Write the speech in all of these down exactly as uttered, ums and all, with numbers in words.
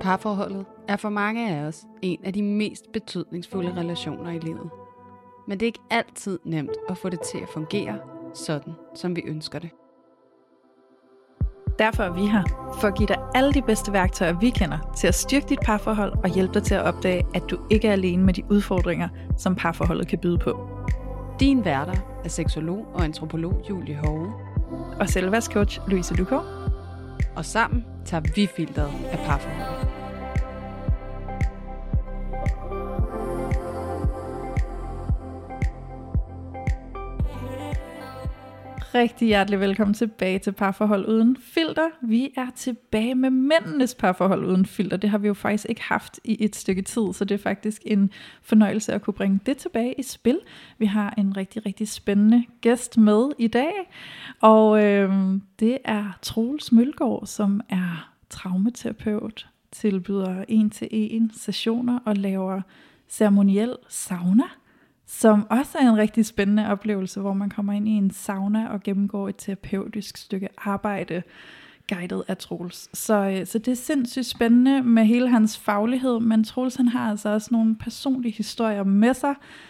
Parforholdet er for mange af os en af de mest betydningsfulde relationer i livet. Men det er ikke altid nemt at få det til at fungere sådan, som vi ønsker det. Derfor er vi her, for at give dig alle de bedste værktøjer, vi kender, til at styrke dit parforhold og hjælpe dig til at opdage, at du ikke er alene med de udfordringer, som parforholdet kan byde på. Din værter er seksolog og antropolog Julie Hove. Og selvværdscoach Louise Lukov. Og sammen tager vi filteret af parforholdet. Rigtig hjertelig velkommen tilbage til Parforhold Uden Filter. Vi er tilbage med mændenes parforhold uden filter. Det har vi jo faktisk ikke haft i et stykke tid, så det er faktisk en fornøjelse at kunne bringe det tilbage i spil. Vi har en rigtig, rigtig spændende gæst med i dag, og øh, det er Troels Mølgaard, som er traumaterapeut, tilbyder en-til-en sessioner og laver ceremoniel sauna, som også er en rigtig spændende oplevelse, hvor man kommer ind i en sauna og gennemgår et terapeutisk stykke arbejde, guidet af Troels. Så, så det er sindssygt spændende med hele hans faglighed, men Troels han har altså også nogle personlige historier med sig,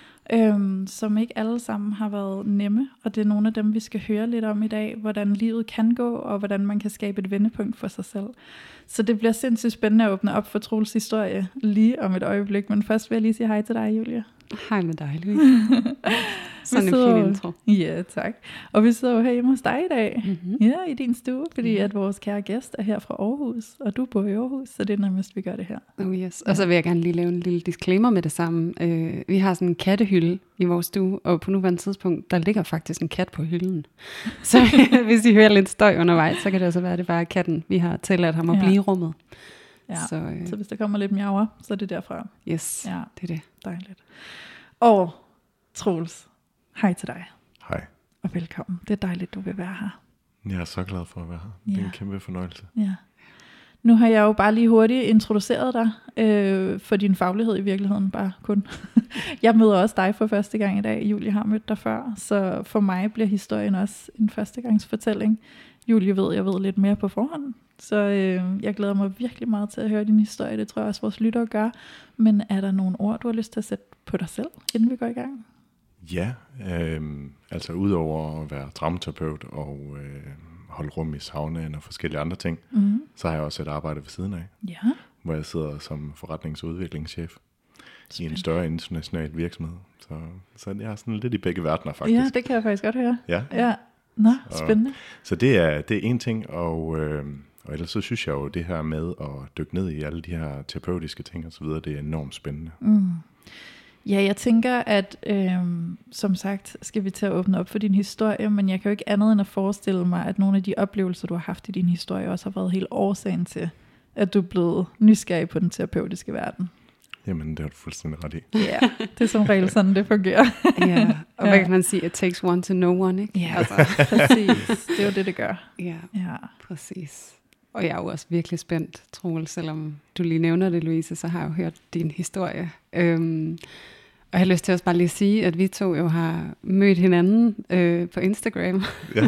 øhm, som ikke alle sammen har været nemme, og det er nogle af dem, vi skal høre lidt om i dag, hvordan livet kan gå, og hvordan man kan skabe et vendepunkt for sig selv. Så det bliver sindssygt spændende at åbne op for Troels historie lige om et øjeblik, men først vil jeg lige sige hej til dig, Julia. Hej med dig, Louise. Sådan en fin intro. Ja, tak. Og vi sidder jo her hjemme hos dig i dag. Mm-hmm. Ja, i din stue, fordi Ja. at vores kære gæst er her fra Aarhus, og du bor i Aarhus, så det er nærmest, vi gør det her. Oh yes. Og så vil jeg gerne lige lave en lille disclaimer med det samme. Uh, vi har sådan en kattehylde i vores stue, og på nuværende tidspunkt, der ligger faktisk en kat på hylden. Så hvis I hører lidt støj undervejs, så kan det også være, at det bare er katten, vi har tilladt ham at Ja. blive i rummet. Ja. Så, uh, Så hvis der kommer lidt miauer, så er det derfra. yes, Ja. det er det. Dejligt. Og Troels, hej til dig, Hej. og velkommen. Det er dejligt, du vil være her. Jeg er så glad for at være her. Det er Ja. en kæmpe fornøjelse. Ja. Nu har jeg jo bare lige hurtigt introduceret dig øh, for din faglighed i virkeligheden, bare kun. Jeg møder også dig for første gang i dag. Julie har mødt dig før, så for mig bliver historien også en førstegangsfortælling. Julie ved, jeg ved lidt mere på forhånd, så øh, jeg glæder mig virkelig meget til at høre din historie. Det tror jeg også, vores lyttere gør. Men er der nogle ord, du har lyst til at sætte på dig selv, inden vi går i gang? Ja, øh, altså udover at være traumaterapeut og øh, holde rum i saunaen og forskellige andre ting, Mm. så har jeg også et arbejde ved siden af, Ja. hvor jeg sidder som forretnings- og udviklingschef i en Spændende. større international virksomhed. Så, så jeg er sådan lidt i begge verdener faktisk. Ja, det kan jeg faktisk godt høre. Ja. Ja. Nå, Så- spændende. Så det er, det er en ting, og, øh, og ellers så synes jeg jo, det her med at dykke ned i alle de her terapeutiske ting og så videre, det er enormt spændende. Mm. Ja, jeg tænker, at øhm, som sagt skal vi til at åbne op for din historie, men jeg kan jo ikke andet end at forestille mig, at nogle af de oplevelser, du har haft i din historie, også har været helt årsagen til, at du er blevet nysgerrig på den terapeutiske verden. Jamen, det har du fuldstændig ret i. Ja, det er som regel sådan, det fungerer. Ja, og Ja. hvad kan man sige? It takes one to know one, ikke? Ja, Altså, præcis. Det er jo det, det gør. ja, Ja. præcis. Og jeg er jo også virkelig spændt, Troels, selvom du lige nævner det, Louise, så har jeg jo hørt din historie. Øhm, og jeg har lyst til også bare lige at sige, at vi to jo har mødt hinanden øh, på Instagram. Ja.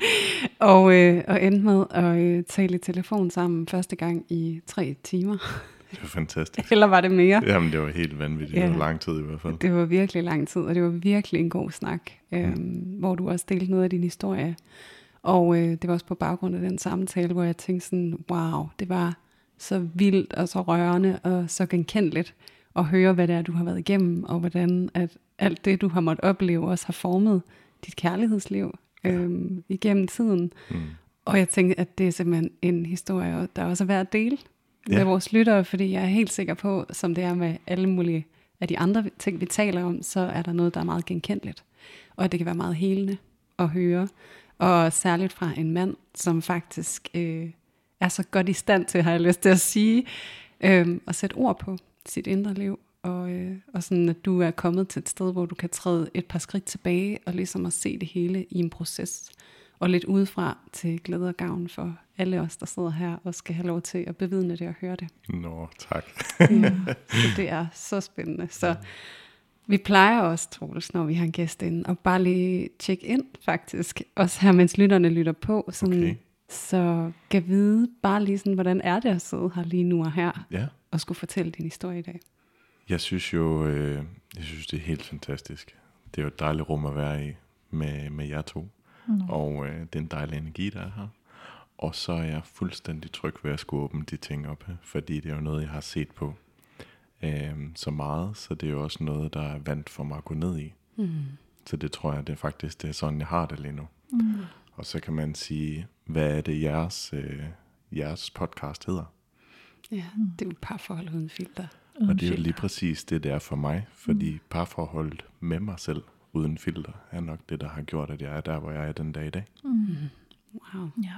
og, øh, og endte med at øh, tale i telefon sammen første gang i tre timer. Det var fantastisk. Eller var det mere? Jamen, det var helt vanvittigt. Ja. Det var lang tid i hvert fald. Det var virkelig lang tid, og det var virkelig en god snak, øhm, hvor du også delte noget af din historie. Og øh, det var også på baggrund af den samtale, hvor jeg tænkte sådan, wow, det var så vildt og så rørende og så genkendeligt at høre, hvad det er, du har været igennem, og hvordan at alt det, du har måttet opleve, også har formet dit kærlighedsliv øhm, igennem tiden. Mm. Og jeg tænkte, at det er simpelthen en historie, der også er værd at dele med Ja. vores lyttere, fordi jeg er helt sikker på, som det er med alle mulige af de andre ting, vi taler om, så er der noget, der er meget genkendeligt. Og at det kan være meget helende at høre. Og særligt fra en mand, som faktisk øh, er så godt i stand til, har jeg lyst til at sige, øh, at sætte ord på sit indre liv. Og, øh, og sådan, at du er kommet til et sted, hvor du kan træde et par skridt tilbage, og ligesom at se det hele i en proces. Og lidt udefra til glæde og gavn for alle os, der sidder her og skal have lov til at bevidne det og høre det. Nå, tak. Ja, så det er så spændende. Så vi plejer også, Troels, når vi har en gæst inde, og bare lige tjekke ind faktisk, også her mens lytterne lytter på, sådan, Okay. Så kan vide bare lige sådan, hvordan er det at sidde her lige nu og her, Ja. og skulle fortælle din historie i dag? Jeg synes jo, øh, jeg synes det er helt fantastisk. Det er jo et dejligt rum at være i med, med jer to. Mm. Og øh, det er en dejlig energi, der er her. Og så er jeg fuldstændig tryg ved at skulle åbne de ting op, fordi det er jo noget, jeg har set på øh, så meget, så det er jo også noget, der er vant for mig at gå ned i. Mm. Så det tror jeg, det er faktisk det er sådan, jeg har det lige nu. Mm. Og så kan man sige, hvad er det jeres, øh, jeres podcast hedder? Ja, det er jo parforhold uden filter. Uden og det er jo lige præcis det, det er for mig, fordi mm. parforholdet med mig selv uden filter er nok det, der har gjort, at jeg er der, hvor jeg er den dag i dag. Mm. Wow. Ja.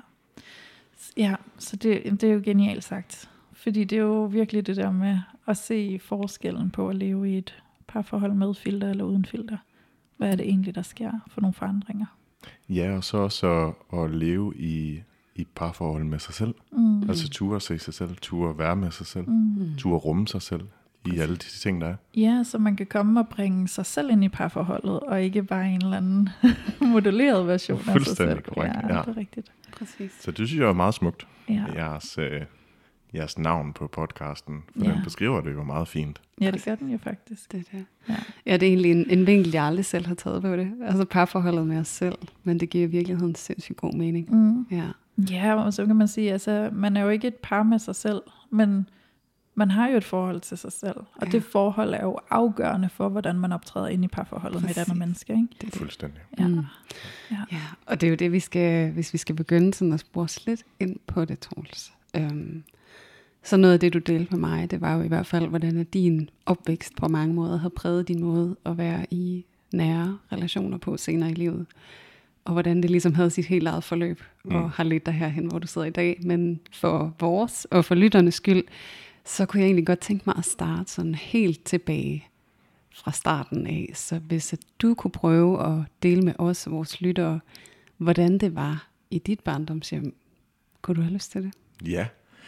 Ja, så det, det er jo genialt sagt. Fordi det er jo virkelig det der med at se forskellen på at leve i et parforhold med filter eller uden filter. Hvad er det egentlig, der sker for nogle forandringer? Ja, og så også at, at leve i, i parforhold med sig selv. Mm. Altså ture at se sig selv, ture at være med sig selv, mm. ture at rumme sig selv i alle de ting, der er. Ja, så man kan komme og bringe sig selv ind i parforholdet, og ikke bare en eller anden modelleret version af sig selv. Fuldstændig korrekt, ja. Ja, det er rigtigt. Præcis. Så det synes jeg er meget smukt. Ja. Jeres, øh, jeres navn på podcasten, for Ja. den beskriver det jo meget fint. Ja, det gør den jo faktisk. Det er det. Ja. Ja, det er egentlig en, en vinkel, jeg aldrig selv har taget på det. Altså parforholdet med os selv, men det giver i virkeligheden sindssygt god mening. Mm. Ja. Ja, og så kan man sige, altså, man er jo ikke et par med sig selv, men man har jo et forhold til sig selv, og Ja. det forhold er jo afgørende for, hvordan man optræder ind i parforholdet Præcis. med et andet menneske, ikke? Det er det. Fuldstændig. Ja. Mm. Ja. Ja, og det er jo det, vi skal, hvis vi skal begynde sådan at spore lidt ind på det, Troels. Øhm, så noget af det, du delte med mig, det var jo i hvert fald, hvordan din opvækst på mange måder har præget din måde at være i nære relationer på senere i livet. Og hvordan det ligesom havde sit helt eget forløb, mm. og har ledt dig herhen, hvor du sidder i dag. Men for vores og for lytternes skyld, så kunne jeg egentlig godt tænke mig at starte sådan helt tilbage fra starten af. Så hvis at du kunne prøve at dele med os og vores lyttere, hvordan det var i dit barndomshjem, kunne du have lyst til det? Ja.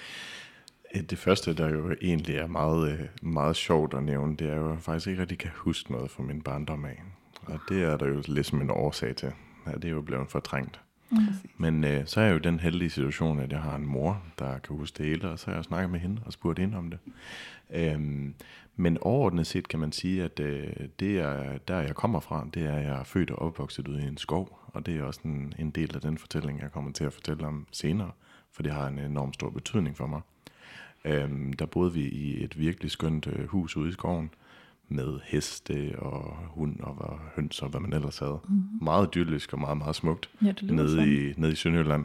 Det første, der jo egentlig er meget, meget sjovt at nævne, det er jo, at jeg faktisk ikke rigtig kan huske noget fra min barndom af. Og det er der jo ligesom en årsag til. Ja, det er jo blevet fortrængt. Mm. Men øh, så er jeg jo i den heldige situation, at jeg har en mor, der kan huske det hele, og så har jeg snakket med hende og spurgt hende om det. Øhm, men overordnet set kan man sige, at øh, det er der, jeg kommer fra, det er, at jeg er født og opvokset ude i en skov, og det er også en, en del af den fortælling, jeg kommer til at fortælle om senere, for det har en enorm stor betydning for mig. Øhm, der boede vi i et virkelig skønt øh, hus ude i skoven, med heste og hund og høns og hvad man ellers havde. Mm-hmm. Meget idyllisk og meget, meget smukt Ja, nede i, nede i Sønderjylland.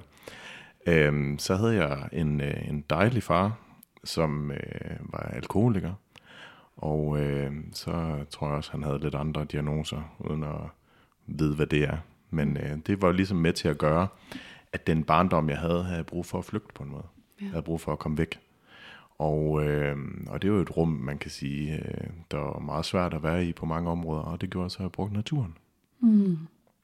Øhm, så havde jeg en, øh, en dejlig far, som øh, var alkoholiker. Og øh, så tror jeg også, han havde lidt andre diagnoser, uden at vide, hvad det er. Men øh, det var ligesom med til at gøre, at den barndom, jeg havde, havde jeg brug for at flygte på en måde. Ja. Jeg havde brug for at komme væk. Og, øh, og det er jo et rum, man kan sige, øh, der er meget svært at være i på mange områder, og det gjorde så, at jeg brugte naturen. Mm.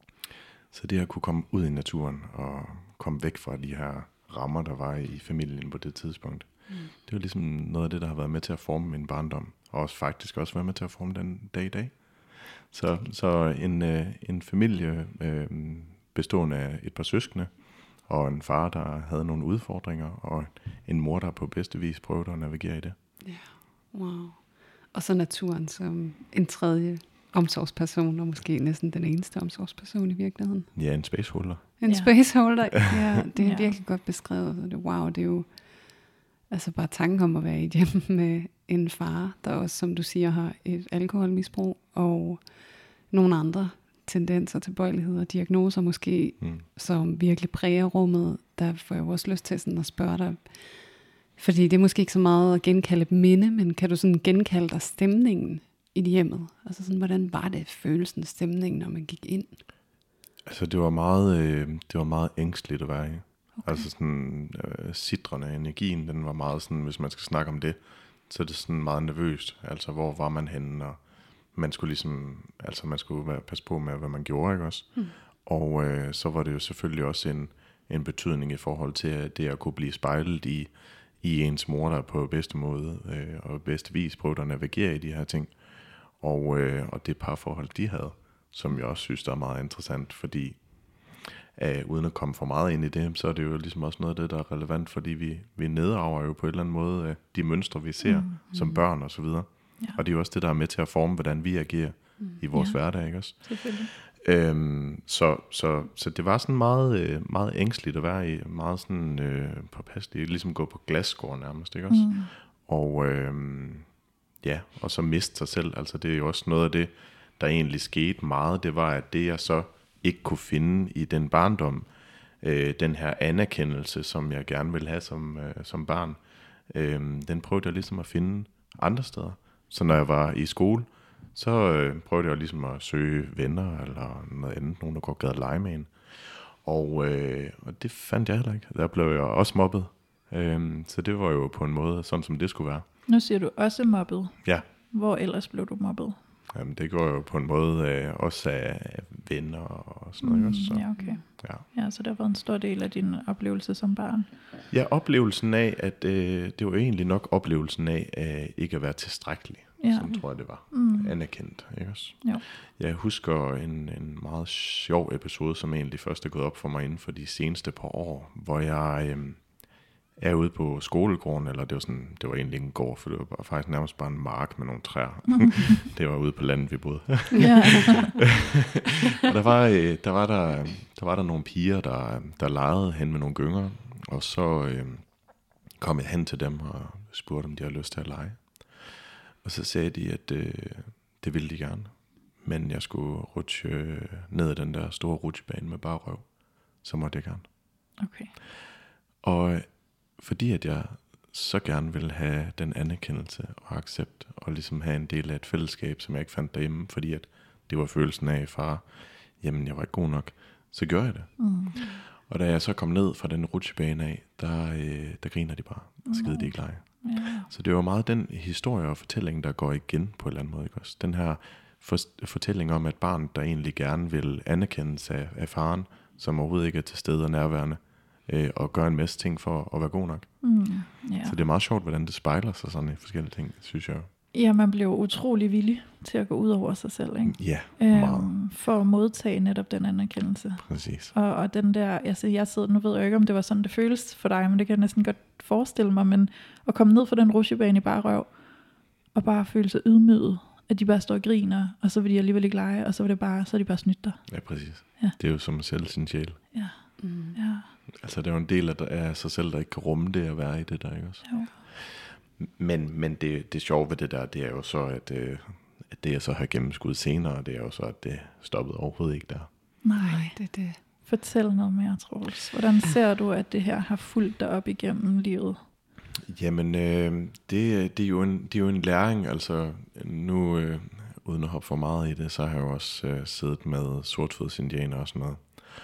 Så det at kunne komme ud i naturen og komme væk fra de her rammer, der var i familien på det tidspunkt, mm. det var ligesom noget af det, der har været med til at forme min barndom, og også faktisk også været med til at forme den dag i dag. Så, så en, øh, en familie øh, bestående af et par søskende, og en far, der havde nogle udfordringer, og en mor, der på bedste vis prøvede at navigere i det. Ja, wow. Og så naturen som en tredje omsorgsperson, og måske næsten den eneste omsorgsperson i virkeligheden. Ja, en spaceholder. En ja. spaceholder, ja, det er ja. virkelig godt beskrevet. Det, wow, det er jo altså bare tanken om at være i et hjem med en far, der også, som du siger, har et alkoholmisbrug, og nogle andre tendenser, tilbøjeligheder og diagnoser måske, mm. som virkelig præger rummet. Der får jeg også lyst til sådan at spørge dig, fordi det er måske ikke så meget at genkalde et minde, men kan du sådan genkalde dig stemningen i det hjemmet? Altså sådan, hvordan var det følelsen, stemningen, når man gik ind? Altså det var meget, øh, det var meget ængstligt at være i. Okay. Altså sådan øh, sidrende energien, den var meget sådan, hvis man skal snakke om det, så er det sådan meget nervøst. Altså hvor var man henne, og man skulle ligesom, altså man skulle være, passe på med, hvad man gjorde, ikke også? Mm. Og øh, så var det jo selvfølgelig også en, en betydning i forhold til det at kunne blive spejlet i, i ens mor, der på bedste måde øh, og bedste vis prøvede at navigere i de her ting. Og, øh, og det parforhold, de havde, som jeg også synes, der er meget interessant, fordi uh, uden at komme for meget ind i det, så er det jo ligesom også noget af det, der er relevant, fordi vi, vi nedarver jo på en eller anden måde uh, de mønstre, vi ser mm. som børn og så videre. Ja. Og det er jo også det, der er med til at forme, hvordan vi agerer mm. i vores ja. hverdag, ikke også? Selvfølgelig. Øhm, så, så, så det var sådan meget, meget ængstligt at være i, meget sådan øh, påpasseligt, ligesom gå på glasskår nærmest, ikke også? Mm. Og øhm, ja, og så miste sig selv, altså det er jo også noget af det, der egentlig skete meget, det var, at det jeg så ikke kunne finde i den barndom, øh, den her anerkendelse, som jeg gerne ville have som, øh, som barn, øh, den prøvede jeg ligesom at finde andre steder. Så når jeg var i skole, så øh, prøvede jeg ligesom at søge venner eller noget andet, nogen der godt gad at lege med en. Og, øh, og det fandt jeg heller ikke. Der blev jeg også mobbet. Øhm, så det var jo på en måde sådan, som det skulle være. Nu siger du også mobbet. Ja. Hvor ellers blev du mobbet? Jamen, det går jo på en måde øh, også af venner og sådan noget. Mm, også, så. Ja, okay. Ja. Ja, så det har været en stor del af din oplevelse som barn. Ja, oplevelsen af, at øh, det var egentlig nok oplevelsen af at ikke at være tilstrækkelig. Ja. Sådan tror jeg, det var. Mm. Anerkendt, ikke også? Jo. Jeg husker en, en meget sjov episode, som egentlig først er gået op for mig inden for de seneste par år, hvor jeg øh, er ude på skolegården, eller det var, sådan, det var egentlig ikke en gård, for det var faktisk nærmest bare en mark med nogle træer. Mm. Det var ude på landet, vi boede. Ja. Og der var, øh, der, var der, der var der nogle piger, der, der legede hen med nogle gynger, og så øh, kom jeg hen til dem og spurgte, om de havde lyst til at lege. Og så sagde de, at øh, det ville de gerne, men jeg skulle rutsche øh, ned ad den der store rutsjebane med bare røv. Så måtte jeg gerne. Okay. Og fordi at jeg så gerne ville have den anerkendelse og accept, og ligesom have en del af et fællesskab, som jeg ikke fandt derhjemme, fordi at det var følelsen af, far, jamen jeg var ikke god nok, så gjorde jeg det. Mm. Og da jeg så kom ned fra den rutsjebane af, der, øh, der griner de bare, og skide de ikke lege. Ja. Så det var meget den historie og fortælling, der går igen på en eller anden måde. Ikke også? Den her for, fortælling om, at barnet, der egentlig gerne vil anerkendes af, af faren, som overhovedet ikke er til stede og nærværende, øh, og gøre en masse ting for at være god nok. Mm. Yeah. Så det er meget sjovt, hvordan det spejler sig sådan i forskellige ting, synes jeg. Ja, man bliver utrolig villig til at gå ud over sig selv, ikke? Ja, meget. Øhm, for at modtage netop den anerkendelse. Præcis. Og, og den der, altså jeg sidder, nu ved jeg ikke, om det var sådan, det føles for dig, men det kan jeg næsten godt forestille mig, men at komme ned fra den rutsjebane i bare røv, og bare føle sig ydmyget, at de bare står og griner, og så vil de alligevel ikke lege, og så vil det bare, så er de bare snydt dig. Ja, præcis. Ja. Det er jo som at sælge sin sjæl. Ja. Mm. Ja. Altså det er jo en del af, af sig selv, der ikke kan rumme det at være i det der, ikke også? Jo. Men, men det, det sjove ved det der, det er jo så, at, øh, at det jeg så har gennemskudt senere, det er jo så, at det stoppede overhovedet ikke der. Nej, det er det. Fortæl noget mere, Troels. Hvordan ser du, at det her har fulgt dig op igennem livet? Jamen, øh, det, det, er jo en, det er jo en læring. Altså, nu, øh, uden at hoppe for meget i det, så har jeg jo også øh, siddet med sortfodsindianer og sådan noget.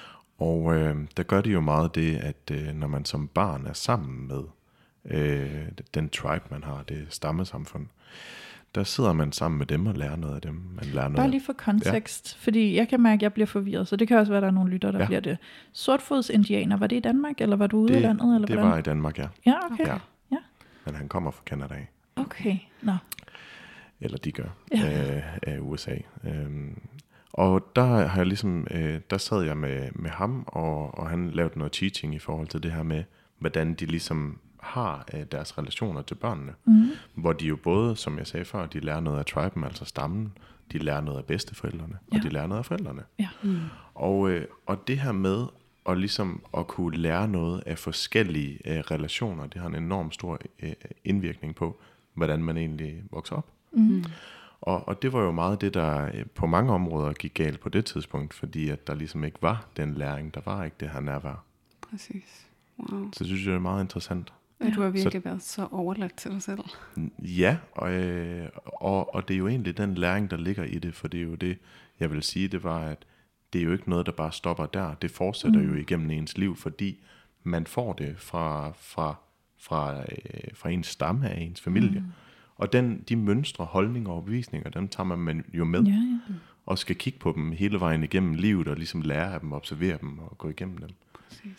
Og øh, der gør de jo meget det, at øh, når man som barn er sammen med øh, den tribe, man har, det stammesamfund, der sidder man sammen med dem og lærer noget af dem. Man lærer noget. Bare lige for kontekst, ja. Fordi jeg kan mærke, at jeg bliver forvirret, så det kan også være, at der er nogle lytter, der ja. bliver det. Sortfodsindianer, var det i Danmark, eller var du ude det, i landet? Eller det hvordan? var i Danmark, ja. Ja, okay. Ja. Ja. Men han kommer fra Canada af. Okay, nå. Eller de gør, ja. øh, af U S A. Øhm, og der har jeg ligesom, øh, der sad jeg med, med ham, og, og han lavede noget teaching i forhold til det her med, hvordan de ligesom har øh, deres relationer til børnene. Mm. Hvor de jo både, som jeg sagde før, de lærer noget af triben, altså stammen, de lærer noget af bedsteforældrene, ja. Og de lærer noget af forældrene. Ja. Mm. Og, øh, og det her med at ligesom at kunne lære noget af forskellige øh, relationer, det har en enorm stor øh, indvirkning på, hvordan man egentlig vokser op. Mm. Og, og det var jo meget det, der på mange områder gik galt på det tidspunkt, fordi at der ligesom ikke var den læring, der var ikke det her nærvær. Præcis. Wow. Så synes jeg, det er meget interessant. Ja, du har virkelig så, været så overladt til dig selv. Ja, og, øh, og, og det er jo egentlig den læring, der ligger i det, for det er jo det, jeg vil sige, det var, at det er jo ikke noget, der bare stopper der. Det fortsætter mm. jo igennem ens liv, fordi man får det fra, fra, fra, øh, fra ens stamme af ens familie. Mm. Og den, de mønstre, holdninger og overbevisninger, dem tager man jo med, ja, ja. Og skal kigge på dem hele vejen igennem livet, og ligesom lære af dem, observere dem og gå igennem dem. Præcis.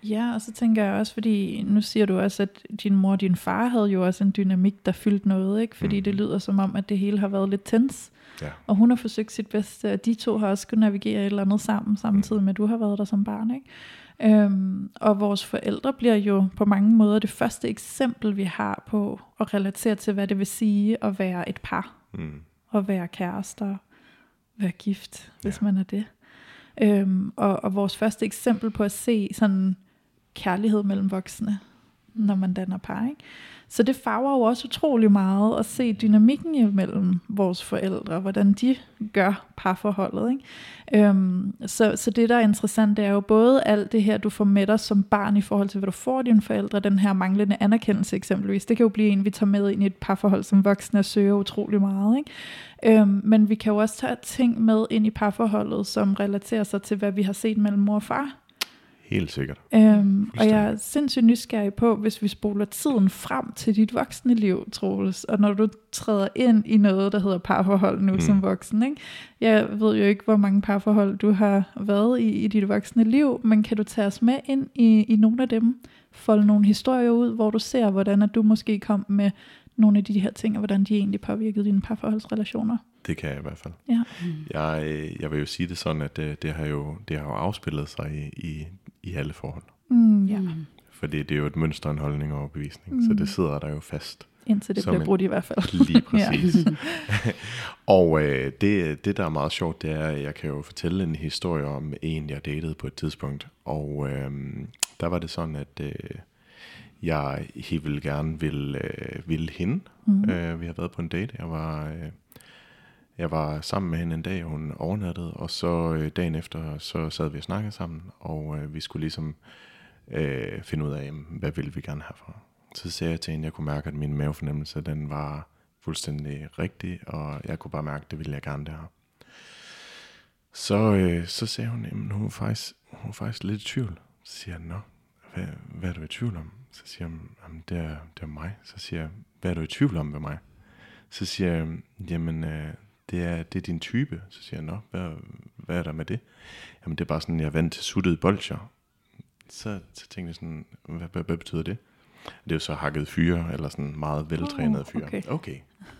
Ja, og så tænker jeg også, fordi nu siger du også, at din mor og din far havde jo også en dynamik, der fyldte noget, ikke? Fordi mm. det lyder som om, at det hele har været lidt tens. Ja. Og hun har forsøgt sit bedste, og de to har også kunnet navigere et eller andet sammen, samtidig med, at du har været der som barn, ikke? Øhm, og vores forældre bliver jo på mange måder det første eksempel, vi har på at relatere til, hvad det vil sige at være et par, Mm. at være kærester, være gift, hvis Ja. man er det. Øhm, og, og vores første eksempel på at se sådan kærlighed mellem voksne, når man danner par, ikke? Så det farver jo også utrolig meget at se dynamikken imellem vores forældre, hvordan de gør parforholdet, ikke? Øhm, så, så det der er interessant, det er jo både alt det her, du får med dig som barn i forhold til, hvad du får af dine forældre, den her manglende anerkendelse eksempelvis, det kan jo blive en, vi tager med ind i et parforhold som voksne og søger utrolig meget, ikke? Øhm, men vi kan jo også tage ting med ind i parforholdet, som relaterer sig til, hvad vi har set mellem mor og far. Helt sikkert. Øhm, og jeg er sindssygt nysgerrig på, hvis vi spoler tiden frem til dit voksne liv, Troels, og når du træder ind i noget, der hedder parforhold nu mm. som voksen, ikke? Jeg ved jo ikke, hvor mange parforhold du har været i i dit voksne liv, men kan du tage os med ind i, i nogle af dem, folde nogle historier ud, hvor du ser, hvordan at du måske kom med nogle af de her ting, og hvordan de egentlig påvirkede dine parforholdsrelationer? Det kan jeg i hvert fald. Ja. Jeg, jeg vil jo sige det sådan, at det, det, har, jo, det har jo afspillet sig i, i, i alle forhold. Mm, ja. Fordi det er jo et mønster, en holdning og overbevisning, mm. så det sidder der jo fast. Indtil det Som bliver en- brudt i hvert fald. Lige præcis. Og øh, det, det, der er meget sjovt, det er, at jeg kan jo fortælle en historie om en, jeg datede på et tidspunkt. Og øh, der var det sådan, at øh, jeg helt vildt gerne ville, øh, ville hende. Mm. Øh, vi har været på en date. Jeg var, øh, jeg var sammen med hende en dag, og hun overnattede. Og så øh, dagen efter, så sad vi og snakkede sammen. Og øh, vi skulle ligesom øh, finde ud af, hvad ville vi gerne have for. Så sagde jeg til hende, at jeg kunne mærke, at min mavefornemmelse, den var fuldstændig rigtig, og jeg kunne bare mærke, at det ville jeg gerne det her. Så, øh, så sagde hun, at hun var faktisk, hun var faktisk lidt i tvivl. Så siger jeg, nå, hvad, hvad er du i tvivl om? Så siger hun, jamen, det er, det er mig. Så siger jeg, hvad er du i tvivl om ved mig? Så siger jeg, jamen, øh, det, er, det er din type. Så siger jeg, nå, hvad, hvad er der med det? Jamen, det er bare sådan, jeg er vant til suttede bolcher. Så, så tænkte jeg sådan, hvad, hvad, hvad betyder det? Det er jo så hakket fyre, eller sådan meget veltrænet fyre. Oh, okay. okay.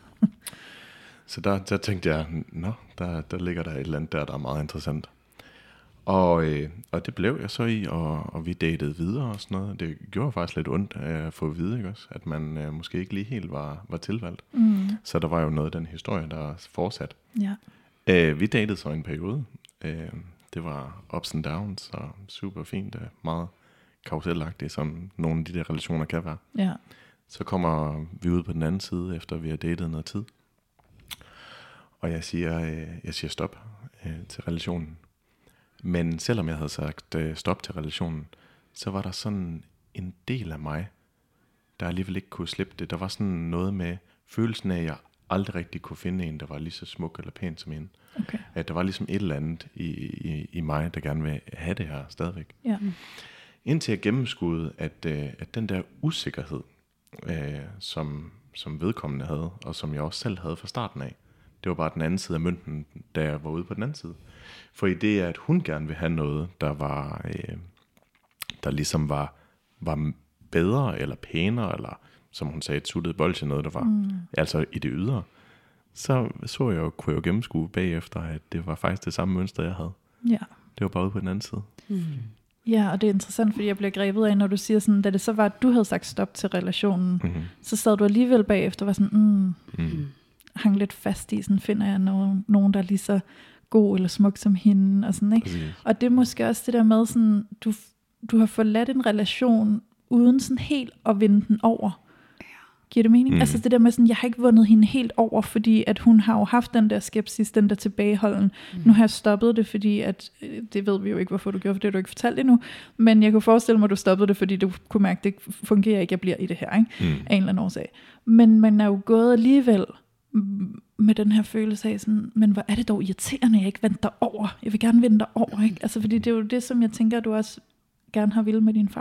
Så der, der tænkte jeg, nå, der, der ligger der et eller andet der, der er meget interessant. Og, øh, og det blev jeg så i, og, og vi datede videre og sådan noget. Det gjorde faktisk lidt ondt at få at vide, ikke også? At man øh, måske ikke lige helt var, var tilvalgt. Mm. Så der var jo noget af den historie, der er fortsat. Ja. Øh, vi datede så en periode. Øh, det var ups and downs, og super fint, meget karuselagtigt, som nogle af de der relationer kan være. Ja. Så kommer vi ud på den anden side, efter vi har datet noget tid. Og jeg siger, øh, jeg siger stop øh, til relationen. Men selvom jeg havde sagt øh, stop til relationen, så var der sådan en del af mig, der alligevel ikke kunne slippe det. Der var sådan noget med følelsen af, at jeg aldrig rigtig kunne finde en, der var lige så smuk eller pæn som hende. Okay. At der var ligesom et eller andet i, i, i mig, der gerne vil have det her stadigvæk. Ja. Indtil jeg gennemskudde, at, øh, at den der usikkerhed, øh, som, som vedkommende havde, og som jeg også selv havde fra starten af, det var bare den anden side af mønten, da jeg var ude på den anden side. For i det, at hun gerne vil have noget, der var, øh, der ligesom var, var bedre, eller pænere, eller som hun sagde, et suttet bolsje, noget der var, mm. altså i det ydre, så så jeg jo, kunne jeg jo gennemskue bagefter, at det var faktisk det samme mønster, jeg havde. Ja. Det var bare ude på den anden side. Mm. Ja, og det er interessant, fordi jeg bliver grebet af, når du siger sådan, da det så var, at du havde sagt stop til relationen, Mm-hmm. så sad du alligevel bagefter og var sådan, mm, Mm. hang lidt fast i, sådan finder jeg nogen, nogen, der er lige så god eller smuk som hende, og sådan, ikke? Præcis. Og det er måske også det der med, sådan, du, du har forladt en relation, uden sådan helt at vinde den over. Giver det mening? Mm. Altså det der med sådan, jeg har ikke vundet hende helt over, fordi at hun har jo haft den der skepsis, den der tilbageholden. Mm. Nu har jeg stoppet det, fordi at, det ved vi jo ikke, hvorfor du gjorde, for det har du ikke fortalt endnu, men jeg kunne forestille mig, at du stoppede det, fordi du kunne mærke, at det fungerer ikke, jeg bliver i det her, ikke? Mm. Af en eller anden årsag. Men man er jo gået alligevel med den her følelse af sådan, men hvor er det dog irriterende, jeg ikke vandt dig over. Jeg vil gerne vinde dig over, ikke? Altså fordi det er jo det, som jeg tænker, du også gerne har ville med din far.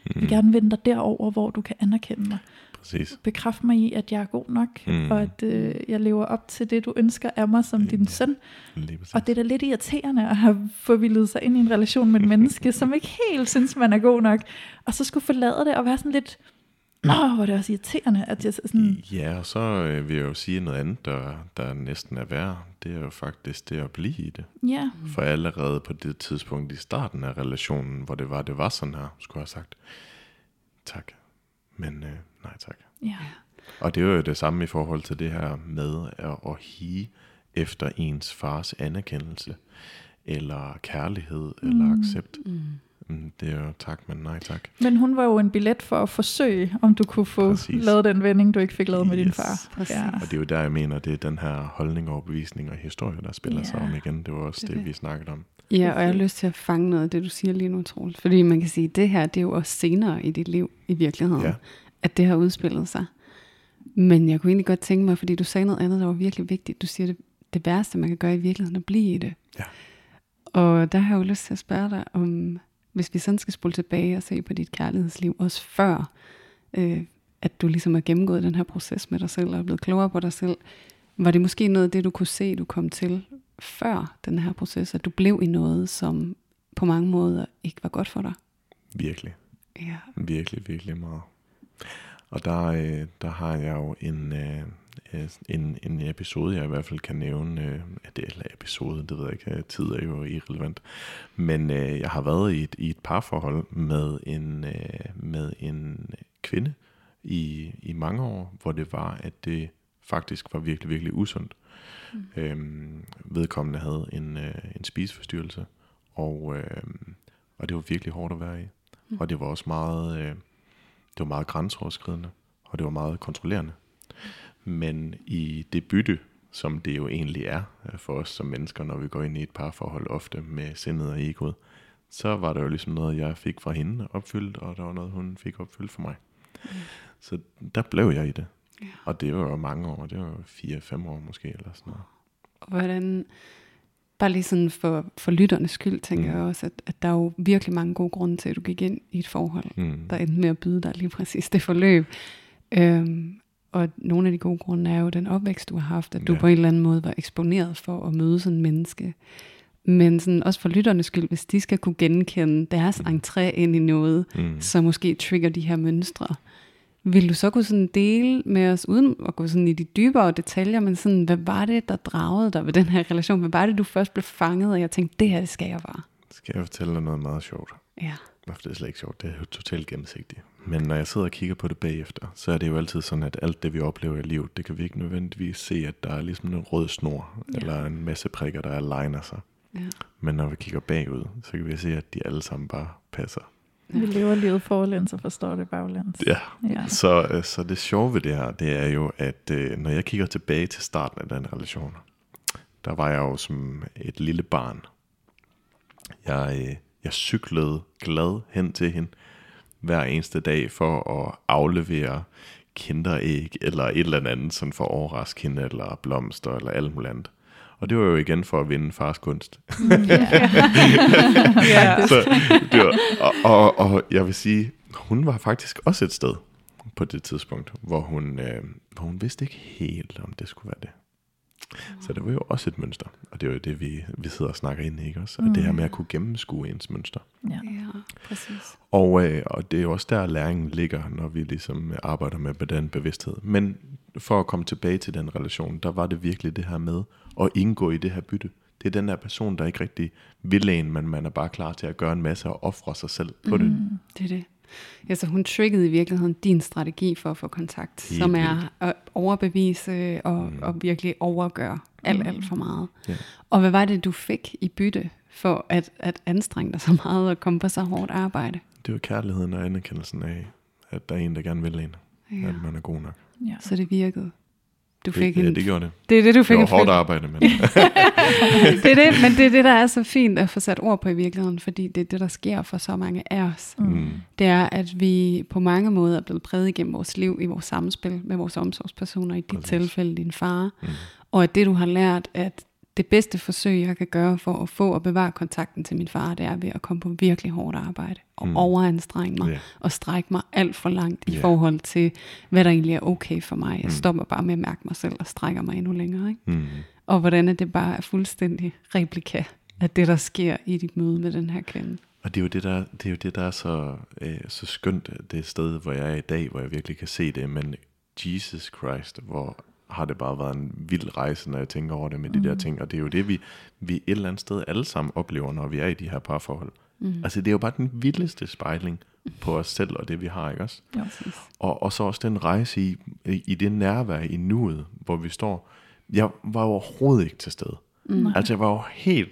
Jeg vil gerne vende dig derover, hvor du kan anerkende mig. Præcis. Bekræft mig i, at jeg er god nok, mm. og at øh, jeg lever op til det, du ønsker af mig som din søn. Og det er da lidt irriterende at have forvildet sig ind i en relation med et menneske, som ikke helt synes, man er god nok. Og så skulle forlade det og være sådan lidt, nå, hvor er det også irriterende. At jeg sådan... Ja, og så øh, vil jeg jo sige noget andet, der, der næsten er værre. Det er jo faktisk det at blive i det. Ja. For allerede på det tidspunkt i starten af relationen, hvor det var, det var sådan her, skulle jeg have sagt, tak, men øh, nej tak. Ja. Og det er jo det samme i forhold til det her med at, at hige efter ens fars anerkendelse, eller kærlighed, mm. eller accept. Mm. Det er jo tak, men nej tak. Men hun var jo en billet for at forsøge, om du kunne få Præcis. lavet den vending, du ikke fik lavet yes. med din far. Ja. Og det er jo der, jeg mener, det er den her holdning, overbevisning og historie, der spiller yeah. sig om igen. Det var også det, det, vi snakkede om. Ja, og jeg har lyst til at fange noget af det, du siger lige nu, Troels. Fordi man kan sige, at det her, det er jo også senere i dit liv, i virkeligheden, ja. at det har udspillet sig. Men jeg kunne egentlig godt tænke mig, fordi du sagde noget andet, der var virkelig vigtigt. Du siger, det, det værste, man kan gøre i virkeligheden, er at blive i det. Ja. Og der har jeg jo lyst til at spørge dig om, hvis vi sådan skal spole tilbage og se på dit kærlighedsliv, også før, øh, at du ligesom har gennemgået den her proces med dig selv, og er blevet klogere på dig selv, var det måske noget af det, du kunne se, du kom til før den her proces, at du blev i noget, som på mange måder ikke var godt for dig? Virkelig. Ja. Virkelig, virkelig meget. Og der, øh, der har jeg jo en, øh, en, en episode, jeg i hvert fald kan nævne, øh, det eller episode, det ved jeg ikke, tid er jo irrelevant, men øh, jeg har været i et, i et parforhold med en, øh, med en kvinde i, i mange år, hvor det var, at det faktisk var virkelig, virkelig usundt. Mm. Øhm, vedkommende havde en, øh, en spiseforstyrrelse, og, øh, og det var virkelig hårdt at være i. Mm. Og det var også meget, øh, det var meget grænseoverskridende, og det var meget kontrollerende. Men i det bytte, som det jo egentlig er for os som mennesker, når vi går ind i et parforhold ofte med sindet og egoet, så var der jo ligesom noget, jeg fik fra hende opfyldt, og der var noget, hun fik opfyldt for mig. Mm. Så der blev jeg i det. Ja. Og det var jo mange år, det var jo fire fem år måske, eller sådan noget. Og hvordan, bare lige sådan for, for lytternes skyld, tænker mm. jeg også, at, at der er jo virkelig mange gode grunde til, at du gik ind i et forhold, mm. der endte med at byde dig lige præcis det forløb. Øhm, og nogle af de gode grunde er jo den opvækst, du har haft, at du ja. på en eller anden måde var eksponeret for at møde sådan en menneske. Men sådan, også for lytternes skyld, hvis de skal kunne genkende deres mm. entré ind i noget, mm. så måske trigger de her mønstre. Vil du så kunne sådan dele med os, uden at gå sådan i de dybere detaljer, men sådan, hvad var det, der dragede dig ved den her relation? Hvad var det, du først blev fanget, og jeg tænkte, det her, det skal jeg bare? Skal jeg fortælle dig noget meget sjovt? Ja. Det er slet ikke sjovt, det er jo totalt gennemsigtigt. Men når jeg sidder og kigger på det bagefter, så er det jo altid sådan, at alt det, vi oplever i livet, det kan vi ikke nødvendigvis se, at der er ligesom en rød snor, ja. eller en masse prikker, der aligner sig. Ja. Men når vi kigger bagud, så kan vi se, at de alle sammen bare passer. Ja. Vi lever livet forlæns og forstår det baglæns. Ja, ja. Så, så det sjove ved det her, det er jo, at øh, når jeg kigger tilbage til starten af den relation, der var jeg jo som et lille barn. Jeg, øh, jeg cyklede glad hen til hende hver eneste dag for at aflevere kinderæg eller et eller andet, sådan for at overraske hende, eller blomster, eller alt muligt andet. Og det var jo igen for at vinde fars kunst. Ja. Så det var, og, og, og jeg vil sige, hun var faktisk også et sted på det tidspunkt, hvor hun, øh, hvor hun vidste ikke helt, om det skulle være det. Så det var jo også et mønster, og det er jo det, vi, vi sidder og snakker ind i, ikke også? Og mm. det her med at kunne gennemskue ens mønster. Ja, ja præcis. Og, øh, og det er jo også der, læringen ligger, når vi ligesom arbejder med den bevidsthed. Men for at komme tilbage til den relation, der var det virkelig det her med at indgå i det her bytte. Det er den der person, der ikke rigtig vil en, men man er bare klar til at gøre en masse og ofre sig selv på mm, det. Det er det. Ja, så hun triggede i virkeligheden din strategi for at få kontakt, helt som er at overbevise og, mm. og virkelig overgøre alt, alt for meget. Ja. Og hvad var det, du fik i bytte for at, at anstrenge dig så meget og komme på så hårdt arbejde? Det var kærligheden og anerkendelsen af, at der er en, der gerne vil en. Ja. At man er god nok. Ja. Så det virkede. Du det, fik ja, en... det gjorde det. Det er det, du fik. Det var hårdt arbejde, men... det er det, men det er det, der er så fint at få sat ord på i virkeligheden, fordi det er det, der sker for så mange af os. Mm. Det er, at vi på mange måder er blevet præget igennem vores liv, i vores samspil med vores omsorgspersoner, i dit Præcis. tilfælde din far, mm. og at det, du har lært, at det bedste forsøg, jeg kan gøre for at få og bevare kontakten til min far, det er ved at komme på virkelig hårdt arbejde og mm. overanstrenge mig yeah. og strække mig alt for langt i yeah. forhold til, hvad der egentlig er okay for mig. Jeg mm. stopper bare med at mærke mig selv og strækker mig endnu længere. Ikke? Mm. Og hvordan det bare er fuldstændig replika af det, der sker i dit møde med den her kvinde. Og det er jo det, der, det er, jo det, der er så, øh, så skønt, det sted, hvor jeg er i dag, hvor jeg virkelig kan se det, men Jesus Christ, hvor har det bare været en vild rejse, når jeg tænker over det med mm. de der ting, og det er jo det, vi, vi et eller andet sted alle sammen oplever, når vi er i de her parforhold. Mm. Altså det er jo bare den vildeste spejling på os selv, og det vi har, ikke også? Ja. Og, og så også den rejse i, i det nærvær i nuet, hvor vi står. Jeg var jo overhovedet ikke til stede. Mm. Altså jeg var jo helt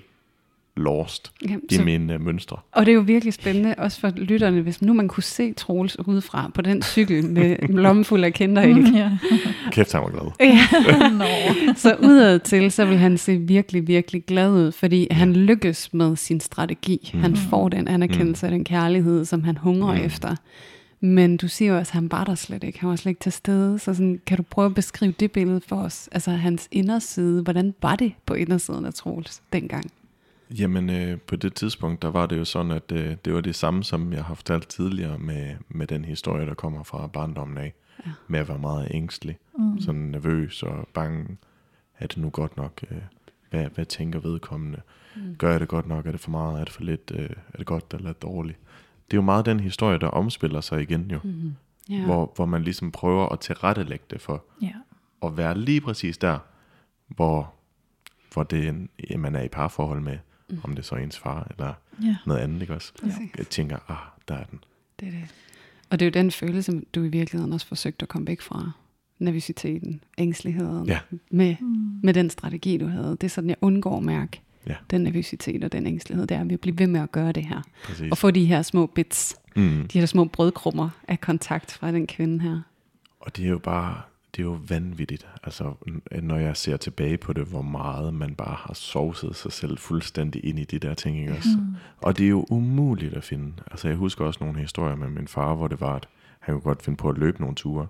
lost Jamen, i så, mine uh, mønstre. Og det er jo virkelig spændende, også for lytterne, hvis nu man kunne se Troels udefra på den cykel med lommen fuld af kinderæg. Mm, ja. Kæft, han var glad. Ja. no. Så udad til, så vil han se virkelig, virkelig glad ud, fordi han lykkes med sin strategi. Mm. Han får den anerkendelse mm. af den kærlighed, som han hungrer mm. efter. Men du siger jo også, at han var der slet ikke. Han var slet ikke til stede. Så sådan, kan du prøve at beskrive det billede for os? Altså hans inderside. Hvordan var det på indersiden af Troels dengang? Jamen øh, på det tidspunkt, der var det jo sådan, at øh, det var det samme, som jeg har fortalt tidligere med, med den historie, der kommer fra barndommen af. Ja. Med at være meget ængstelig, mm. sådan nervøs og bange. Er det nu godt nok? Øh, hvad, hvad tænker vedkommende? Mm. Gør jeg det godt nok? Er det for meget? Er det for lidt? Øh, er det godt eller dårligt? Det er jo meget den historie, der omspiller sig igen jo. Mm. Yeah. Hvor, hvor man ligesom prøver at tilrettelægge det for yeah. at være lige præcis der, hvor, hvor det, man er i parforhold med, mm. om det så er ens far eller yeah. noget andet, ikke også? Yeah. Jeg tænker, ah, der er den. Det er det. Og det er jo den følelse, du i virkeligheden også forsøgte at komme væk fra. Nervøsiteten, ængsteligheden, yeah. med, mm. med den strategi, du havde. Det er sådan, jeg undgår at mærke ja. Den nervøsitet og den ængstelighed, det er, at vi bliver ved med at gøre det her. Præcis. Og få de her små bits, mm. de her små brødkrummer af kontakt fra den kvinde her. Og det er jo bare, det er jo vanvittigt, altså når jeg ser tilbage på det, hvor meget man bare har sovset sig selv fuldstændig ind i de der ting, ikke også? Mm. Og det er jo umuligt at finde. Altså jeg husker også nogle historier med min far, hvor det var, at han kunne godt finde på at løbe nogle ture.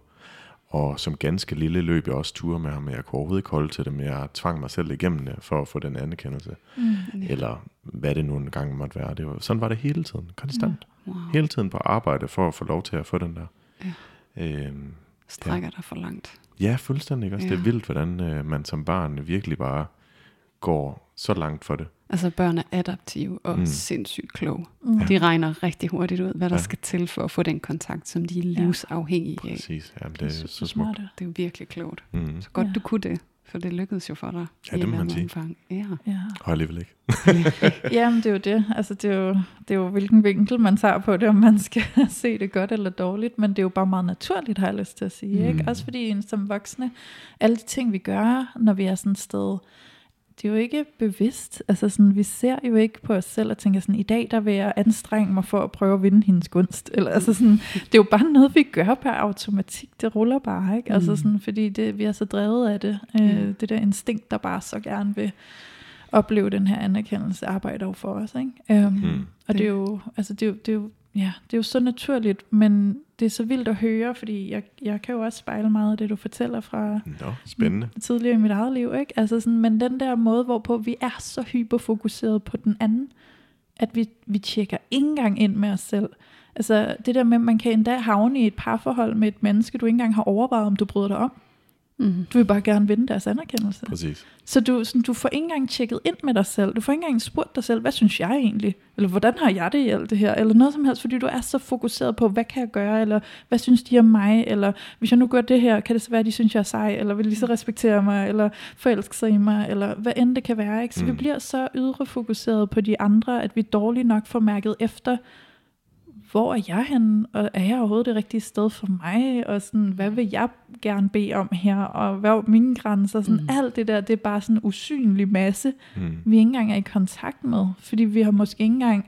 Og som ganske lille løb jeg også ture med ham, men jeg kunne overhovedet ikke holde til det, men jeg tvang mig selv igennem det, for at få den anerkendelse. Mm, yeah. Eller hvad det nu en gang måtte være. Det var, sådan var det hele tiden, konstant. Mm, wow. Hele tiden på arbejde, for at få lov til at få den der. Ja. Øhm, Strækker ja. dig for langt. Ja, fuldstændig også. Ja. Det er vildt, hvordan øh, man som barn virkelig bare går så langt for det. Altså børn er adaptive og mm. sindssygt kloge. Mm. De regner rigtig hurtigt ud, hvad der ja. skal til for at få den kontakt, som de er livsafhængige af. Præcis, ja, det er så, så smukt. Det er jo virkelig klogt. Mm. Så godt ja. du kunne det, for det lykkedes jo for dig. Ja, det må man sige. Ja. Ja. Og alligevel ikke. Jamen det er jo det. Altså det er jo, det er jo hvilken vinkel man tager på det, om man skal se det godt eller dårligt, men det er jo bare meget naturligt, har jeg lyst til at sige. Mm. Ikke? Også fordi som voksne, alle de ting vi gør, når vi er sådan et sted, det er jo ikke bevidst. Altså sådan, vi ser jo ikke på os selv og tænker sådan, i dag der vil jeg anstrenge mig for at prøve at vinde hendes gunst. Eller, altså sådan, det er jo bare noget, vi gør per automatik. Det ruller bare, ikke? Mm. Altså sådan, fordi det, vi er så drevet af det. Mm. Øh, det der instinkt, der bare så gerne vil opleve den her anerkendelse, arbejder jo for os, ikke? Um, mm. Og det er jo, altså det er jo, det er jo, ja, det er jo så naturligt, men det er så vildt at høre, fordi jeg, jeg kan jo også spejle meget af det, du fortæller fra Nå, spændende. tidligere i mit eget liv, ikke? Altså sådan, men den der måde, hvorpå vi er så hyperfokuseret på den anden, at vi, vi tjekker ikke engang ind med os selv. Altså det der med, man kan endda havne i et parforhold med et menneske, du ikke engang har overvejet, om du bryder dig om. Mm. Du vil bare gerne vinde deres anerkendelse. Præcis. Så du, sådan, du får ikke engang tjekket ind med dig selv. Du får ikke engang spurgt dig selv, hvad synes jeg egentlig? Eller hvordan har jeg det i alt det her? Eller noget som helst, fordi du er så fokuseret på, hvad kan jeg gøre? Eller hvad synes de om mig? Eller hvis jeg nu gør det her, kan det så være, at de synes, jeg er sej? Eller vil de så respektere mig? Eller forelske sig i mig? Eller hvad end det kan være, ikke? Så mm. vi bliver så ydre fokuseret på de andre, at vi dårligt nok får mærket efter, hvor er jeg henne, og er jeg overhovedet det rigtige sted for mig, og sådan, hvad vil jeg gerne bede om her, og hvad er mine grænser, sådan, mm. alt det der, det er bare sådan en usynlig masse, mm. vi ikke engang er i kontakt med, fordi vi har måske ikke engang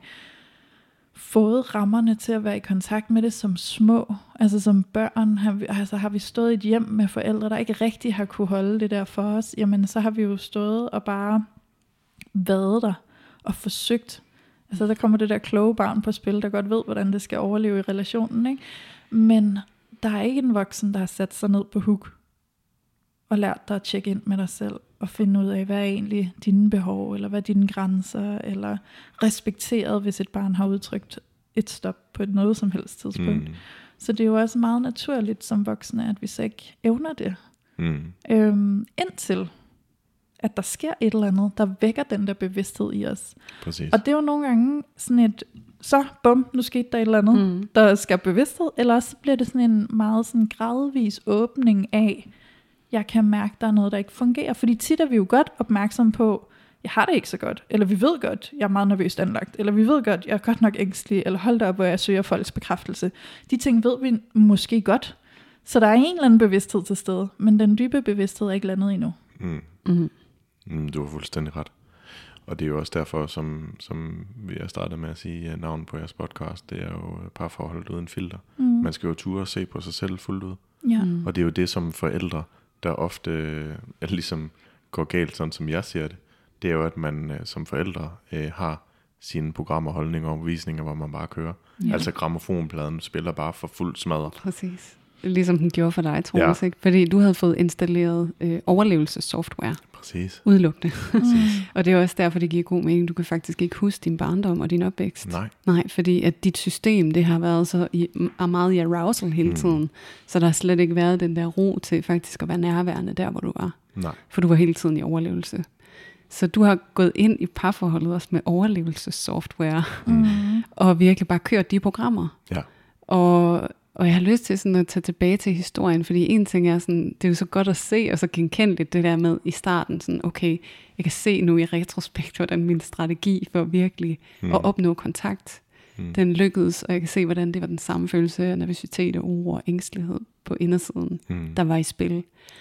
fået rammerne til at være i kontakt med det som små, altså som børn, har vi, altså har vi stået i et hjem med forældre, der ikke rigtig har kunne holde det der for os, jamen så har vi jo stået og bare været der, og forsøgt. Altså der kommer det der kloge barn på spil, der godt ved, hvordan det skal overleve i relationen, ikke? Men der er ikke en voksen, der har sat sig ned på huk og lært dig at tjekke ind med dig selv at finde ud af, hvad er egentlig dine behov, eller hvad er dine grænser, eller respekteret, hvis et barn har udtrykt et stop på et noget som helst tidspunkt. Mm. Så det er jo også meget naturligt som voksne, at vi så ikke evner det. Mm. Øhm, indtil at der sker et eller andet, der vækker den der bevidsthed i os. Præcis. Og det er jo nogle gange sådan et, så bum, nu skete der et eller andet, mm. der skal bevidsthed, eller også bliver det sådan en meget sådan gradvis åbning af, jeg kan mærke, der er noget, der ikke fungerer. Fordi tit er vi jo godt opmærksom på, jeg har det ikke så godt, eller vi ved godt, jeg er meget nervøst anlagt, eller vi ved godt, jeg er godt nok ængstelig, eller hold da op, hvor jeg søger folks bekræftelse. De ting ved vi måske godt, så der er en eller anden bevidsthed til stede, men den dybe bevidsthed er ikke landet endnu. Mm. Mm. Mm, du har fuldstændig ret. Og det er jo også derfor, som, som vi har startet med at sige navn på jeres podcast, det er jo parforholdet uden filter. Mm. Man skal jo ture og se på sig selv fuldt ud. Ja. Mm. Og det er jo det som forældre, der ofte er ligesom går galt, sådan som jeg ser det. Det er jo, at man som forældre øh, har sine programmer, holdninger og overbevisninger, hvor man bare kører. Ja. Altså grammofonpladen spiller bare for fuld smadret. Præcis. Ligesom den gjorde for dig, Troels, ja. Ikke? Fordi du havde fået installeret øh, overlevelsessoftware. Præcis. Udelukkende. Præcis. Og det er også derfor, det giver god mening. Du kan faktisk ikke huske din barndom og din opvækst. Nej. Nej, fordi at dit system, det har været så i, er meget i arousal hele tiden. Mm. Så der har slet ikke været den der ro til faktisk at være nærværende der, hvor du var. Nej. For du var hele tiden i overlevelse. Så du har gået ind i parforholdet også med overlevelsessoftware. Mm. Og virkelig bare kørt de programmer. Ja. Og... Og jeg har lyst til sådan at tage tilbage til historien, fordi en ting er sådan, det er jo så godt at se, og så genkendeligt det der med i starten, sådan okay, jeg kan se nu i retrospekt, hvordan min strategi for virkelig mm. at opnå kontakt, mm. den lykkedes, og jeg kan se, hvordan det var den samme følelse af nervøsitet og uro og ængstelighed på indersiden, mm. der var i spil.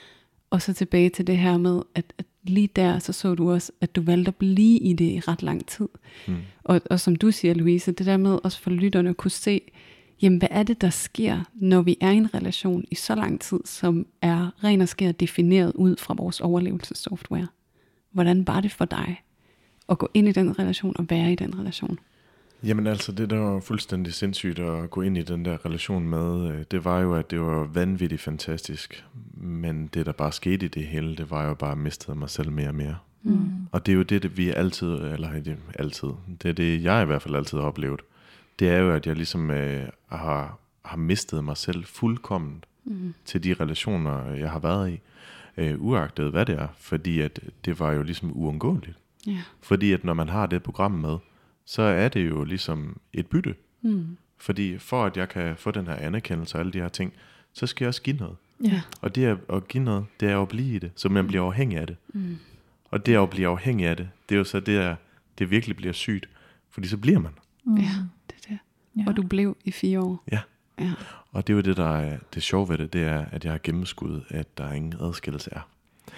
Og så tilbage til det her med, at, at lige der, så så du også, at du valgte at blive i det i ret lang tid. Mm. Og, og som du siger, Louise, det der med også for lytterne at kunne se, jamen hvad er det, der sker, når vi er i en relation i så lang tid, som er ren og skær defineret ud fra vores overlevelsessoftware? Hvordan var det for dig at gå ind i den relation og være i den relation? Jamen altså, det der var fuldstændig sindssygt at gå ind i den der relation med, det var jo, at det var vanvittigt fantastisk. Men det, der bare skete i det hele, det var jo bare at miste mig selv mere og mere. Mm. Og det er jo det, det vi altid, eller det, altid, det er det, jeg i hvert fald altid har oplevet. Det er jo, at jeg ligesom øh, har, har mistet mig selv fuldkomment mm. til de relationer, jeg har været i. Øh, uagtet hvad det er, fordi at det var jo ligesom uundgåeligt. Yeah. Fordi at når man har det program med, så er det jo ligesom et bytte. Mm. Fordi for at jeg kan få den her anerkendelse og alle de her ting, så skal jeg også give noget. Yeah. Og det at give noget, det er jo at blive i det, så man bliver afhængig af det. Mm. Og det at blive afhængig af det, det er jo så det, at det virkelig bliver sygt. Fordi så bliver man. Mm. Ja, det er det. Ja. Og du blev i fire år. Ja. Ja. Og det er jo det, der er det sjove ved det, det er, at jeg har gennemskuddet, at der ingen adskillelse er.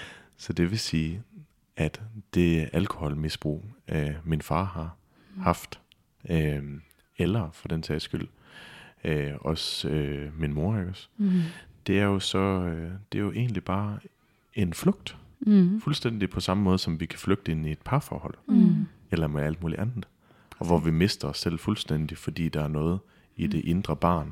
Så det vil sige, at det alkoholmisbrug, øh, min far har mm. haft, øh, eller for den sags skyld, øh, også øh, min mor, ikke også? Mm. Det er jo så, øh, det er jo egentlig bare en flugt. Mm. Fuldstændig på samme måde, som vi kan flygte ind i et parforhold. Mm. Eller med alt muligt andet. Og hvor vi mister os selv fuldstændig, fordi der er noget i det indre barn,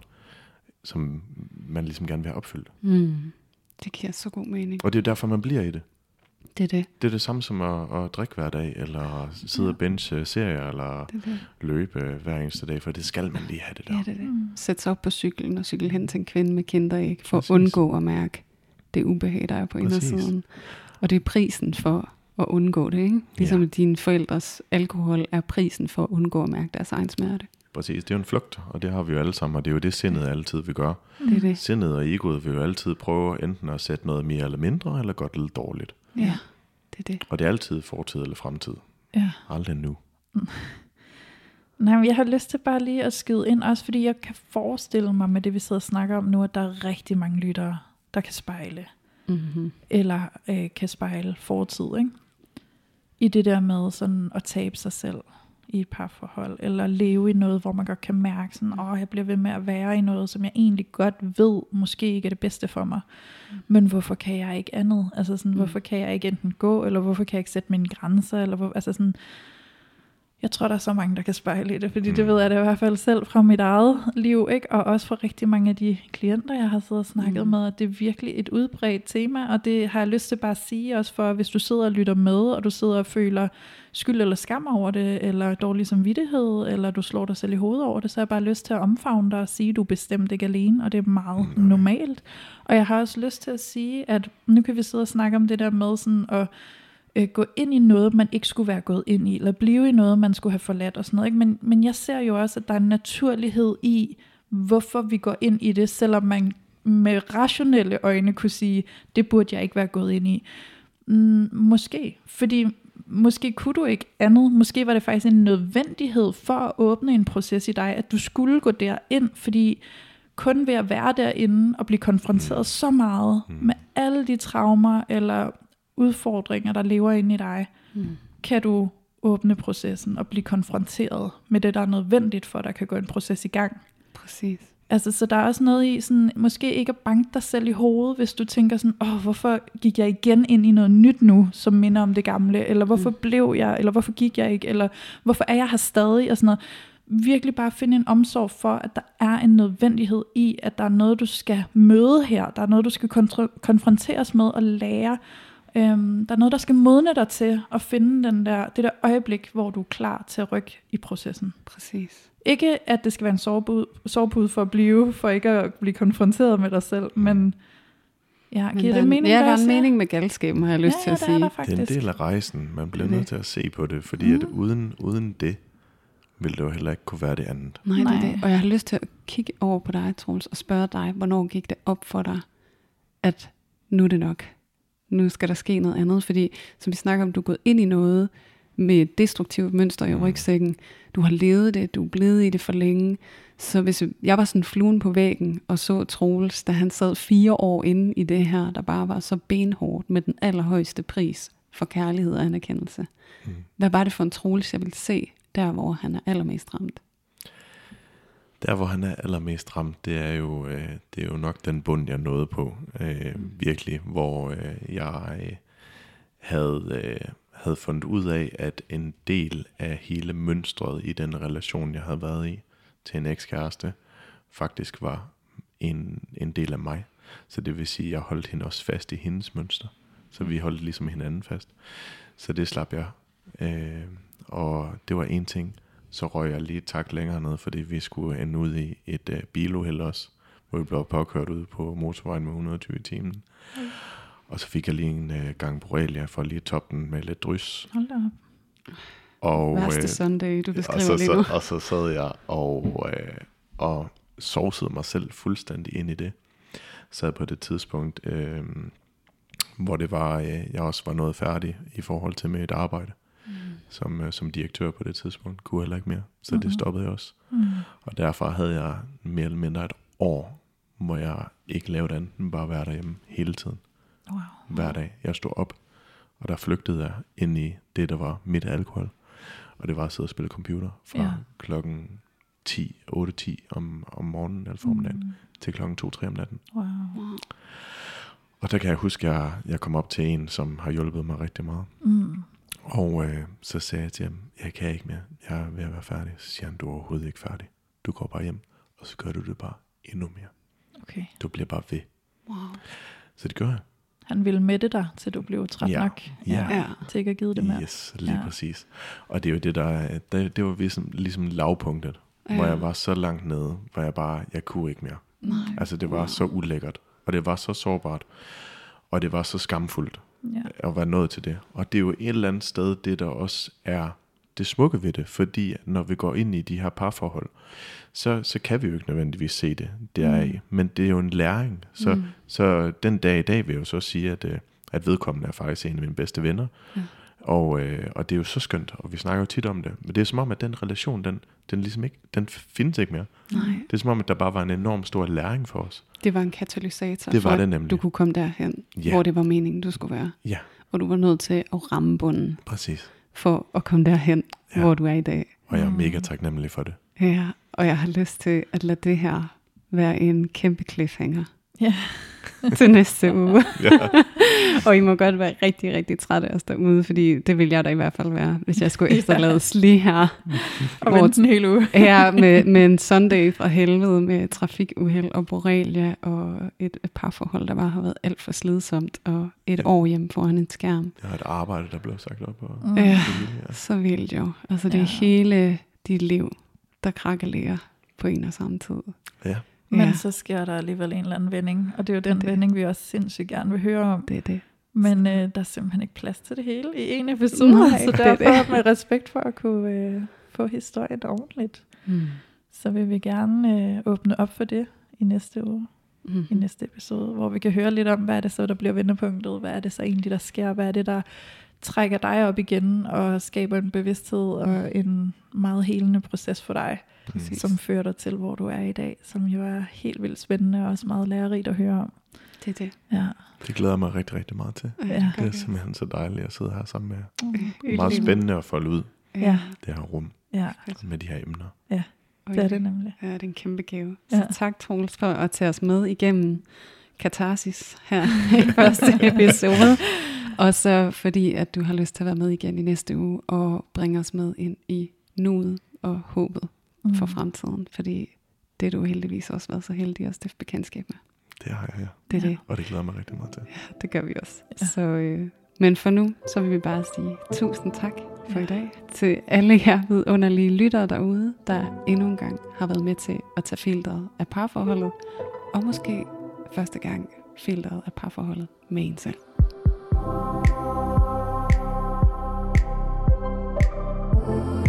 som man ligesom gerne vil have opfyldt. Mm. Det giver så god mening. Og det er derfor, man bliver i det. Det er det. Det er det samme som at, at drikke hver dag, eller sidde ja. og binge serier, eller det det. løbe hver eneste dag, for det skal man lige have det der. Ja, det er det. Mm. Sæt sig op på cyklen og cykle hen til en kvinde med kinderæg, for Præcis. At undgå at mærke det ubehag, der er på Præcis. Indersiden. Og det er prisen for at undgå det, ikke? Ligesom ja. Dine forældres alkohol er prisen for at undgå at mærke deres egen smerte. Præcis, det er jo en flugt, og det har vi jo alle sammen, og det er jo det, sindet altid vil gøre. Det er det. Sindet og egoet vil jo altid prøve enten at sætte noget mere eller mindre, eller godt eller dårligt. Ja, det er det. Og det er altid fortid eller fremtid. Ja. Aldrig nu. Mm. Nej, men jeg har lyst til bare lige at skyde ind, også fordi jeg kan forestille mig med det, vi sidder og snakker om nu, at der er rigtig mange lyttere, der kan spejle. Mm-hmm. Eller øh, kan spejle fortid, ikke? I det der med sådan at tabe sig selv i et parforhold, eller leve i noget, hvor man godt kan mærke sådan, åh, jeg bliver ved med at være i noget, som jeg egentlig godt ved, måske ikke er det bedste for mig, mm. men hvorfor kan jeg ikke andet? Altså sådan, mm. hvorfor kan jeg ikke enten gå, eller hvorfor kan jeg ikke sætte mine grænser, eller hvor, altså sådan, Jeg tror, der er så mange, der kan spejle i det, fordi det ved jeg det i hvert fald selv fra mit eget liv, ikke? Og også fra rigtig mange af de klienter, jeg har siddet og snakket mm. med, at det er virkelig et udbredt tema, og det har jeg lyst til bare at sige også for, hvis du sidder og lytter med, og du sidder og føler skyld eller skam over det, eller dårlig samvittighed, eller du slår dig selv i hovedet over det, så har jeg bare lyst til at omfavne dig og sige, at du er bestemt ikke alene, og det er meget mm. normalt. Og jeg har også lyst til at sige, at nu kan vi sidde og snakke om det der med sådan at gå ind i noget, man ikke skulle være gået ind i, eller blive i noget, man skulle have forladt og sådan noget. Ikke? Men, men jeg ser jo også, at der er en naturlighed i, hvorfor vi går ind i det, selvom man med rationelle øjne kunne sige, det burde jeg ikke være gået ind i. Mm, måske, fordi måske kunne du ikke andet. Måske var det faktisk en nødvendighed for at åbne en proces i dig, at du skulle gå derind, fordi kun ved at være derinde og blive konfronteret så meget med alle de traumer eller udfordringer, der lever inde i dig, mm. kan du åbne processen og blive konfronteret med det, der er nødvendigt for, at der kan gå en proces i gang. Præcis. Altså, så der er også noget i, sådan, måske ikke at banke dig selv i hovedet, hvis du tænker sådan, åh, hvorfor gik jeg igen ind i noget nyt nu, som minder om det gamle, eller hvorfor mm. blev jeg, eller hvorfor gik jeg ikke, eller hvorfor er jeg her stadig, og sådan noget. Virkelig bare finde en omsorg for, at der er en nødvendighed i, at der er noget, du skal møde her, der er noget, du skal konfr- konfronteres med og lære. Øhm, der er noget, der skal modne dig til at finde den der, det der øjeblik, hvor du er klar til at rykke i processen. Præcis. Ikke at det skal være en sovepude, sovepude for at blive, for ikke at blive konfronteret med dig selv, men ja, giver det mening? Ja, der er en mening med galskaben, har jeg lyst ja, til ja, at sige. Det er en del af rejsen. Man bliver nødt til at se på det, fordi mm. at uden, uden det, vil det jo heller ikke kunne være det andet. Nej, det er det. Og jeg har lyst til at kigge over på dig, Troels, og spørge dig, hvornår gik det op for dig, at nu er det nok? Nu skal der ske noget andet, fordi som vi snakker om, du er gået ind i noget med et destruktivt mønster i rygsækken. Du har levet det, du er blevet i det for længe. Så hvis jeg var sådan fluen på væggen og så Troels, da han sad fire år inde i det her, der bare var så benhårdt med den allerhøjeste pris for kærlighed og anerkendelse. Mm. Hvad var det for en Troels, jeg ville se der, hvor han er allermest ramt? Der, hvor han er allermest ramt, det er jo, øh, det er jo nok den bund, jeg nåede på. Øh, virkelig, hvor øh, jeg øh, havde, øh, havde fundet ud af, at en del af hele mønstret i den relation, jeg havde været i til en ekskæreste, faktisk var en, en del af mig. Så det vil sige, at jeg holdt hende også fast i hendes mønster. Så vi holdt ligesom hinanden fast. Så det slap jeg. Øh, og det var en ting. Så røg jeg lige et tak længere ned, fordi vi skulle ende ud i et uh, biluheld også, hvor vi blev påkørt ud på motorvejen med et hundrede og tyve i timen. Mm. Og så fik jeg lige en uh, gang Borrelia for lige at toppe den med lidt drys. Hold da op. Og, Værste øh, Sunday, du beskriver så, lige nu. Så, og så sad jeg og, øh, og sovsede mig selv fuldstændig ind i det. Sad på det tidspunkt, øh, hvor det var, øh, jeg også var nået færdig i forhold til mit arbejde. Mm. Som, øh, som direktør på det tidspunkt, kunne heller ikke mere. Så mm-hmm. det stoppede jeg også. Mm. Og derfor havde jeg mere eller mindre et år, hvor jeg ikke lavede andet end bare være derhjemme hele tiden. Wow. Hver dag. Jeg stod op, og der flygtede jeg ind i det, der var mit alkohol. Og det var at sidde og spille computer fra ja. klokken ti, otte ti om, om morgenen eller formiddagen mm. til klokken to tre om natten. Wow. Og der kan jeg huske, at jeg, jeg kom op til en, som har hjulpet mig rigtig meget. Mm. Og øh, så sagde jeg til ham, jeg kan ikke mere, jeg er ved at være færdig. Så siger han, du er overhovedet ikke færdig. Du går bare hjem, og så gør du det bare endnu mere. Okay. Du bliver bare ved. Wow. Så det gør jeg. Han ville mætte dig, til du blev træt ja. nok. Ja. ja. Til ikke at give det mere. Yes, lige ja. præcis. Og det er jo det, der det, det var ligesom, ligesom lavpunktet, ja. hvor jeg var så langt nede, hvor jeg bare, jeg kunne ikke mere. Nej. Altså det var wow. så ulækkert, og det var så sårbart, og det var så skamfuldt. Ja. At være nået til det. Og det er jo et eller andet sted, det der også er det smukke ved det, fordi når vi går ind i de her parforhold, så, så kan vi jo ikke nødvendigvis se det deraf, mm. men det er jo en læring. Så, mm. så den dag i dag vil jeg jo så sige, at, at vedkommende er faktisk en af mine bedste venner, ja. og, øh, og det er jo så skønt, og vi snakker jo tit om det, men det er som om, at den relation, den, den ligesom ikke, den findes ikke mere. Nej. Det er som om, at der bare var en enorm stor læring for os. Det var en katalysator det var for, det nemlig. Du kunne komme derhen, ja. hvor det var meningen, du skulle være. Ja. Og du var nødt til at ramme bunden. Præcis. For at komme derhen, ja. hvor du er i dag. Og jeg er mega taknemmelig for det. Ja, og jeg har lyst til at lade det her være en kæmpe cliffhanger Ja. til næste uge. Ja. Og I må godt være rigtig, rigtig trætte af at stå ude, fordi det vil jeg da i hvert fald være, hvis jeg skulle efterlades lige her. Og vente en hel uge. Her med, med en Sunday fra helvede, med trafikuheld og borrelia, og et, et parforhold, der bare har været alt for slidsomt, og et år hjemme foran en skærm. Jeg har et arbejde, der blev sagt op. Og Mm. Ja, så vildt jo. Altså det er Ja. hele dit liv, der krakelerer på en og samme tid. Ja. Men Ja, så sker der alligevel en eller anden vending, og det er jo den Det- vending, vi også sindssygt gerne vil høre om. det er det. Men øh, der er simpelthen ikke plads til det hele i en episode, Nej, så det er derfor med respekt for at kunne øh, få historien ordentligt, Mm. så vil vi gerne øh, åbne op for det i næste uge, Mm. i næste episode, hvor vi kan høre lidt om, hvad er det så, der bliver vendepunktet, hvad er det så egentlig, der sker, hvad er det, der trækker dig op igen og skaber en bevidsthed og en meget helende proces for dig, Præcis. som fører dig til, hvor du er i dag, som jo er helt vildt spændende og også meget lærerigt at høre om. Det er det. Ja. Det glæder jeg mig rigtig, rigtig meget til. Ja, Ja. det gør Det er vi simpelthen så dejligt at sidde her sammen med. også. Meget spændende at folde ud Ja. det her rum Ja, med de her emner. det er det nemlig. Ja, det er en kæmpe gave. Ja. Så tak, Troels, for at tage os med igennem katarsis her i første episode. Og så fordi, at du har lyst til at være med igen i næste uge og bringe os med ind i nuet og håbet Mm. for fremtiden. Fordi det er du heldigvis også været så heldig at stifte bekendtskab med. Det har jeg, ja. Det er Ja. det. Og det glæder jeg mig rigtig meget til. Det gør vi også. Ja. Så, øh, men for nu, så vil vi bare sige tusind tak for i dag. Til alle jer vidunderlige lyttere derude, der endnu en gang har været med til at tage filteret af parforholdet. Og måske første gang filteret af parforholdet med en selv. Thank you.